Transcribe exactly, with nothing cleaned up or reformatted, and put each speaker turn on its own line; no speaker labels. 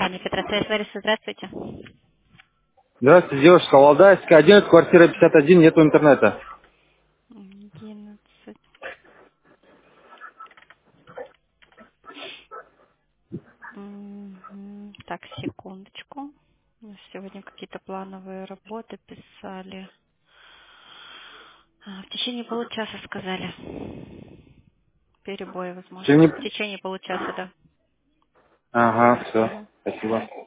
компания Петросвязь Лариса, здравствуйте.
Здравствуйте, девушка. Валдайская, одиннадцать, квартира пятьдесят один, нету интернета.
одиннадцать. Мгм. Так, секундочку. У нас сегодня какие-то плановые работы писали. А, в течение получаса сказали. Перебои,
Все
возможно.
не...
В течение получаса, да.
Ага, все.
Мгм.
Спасибо.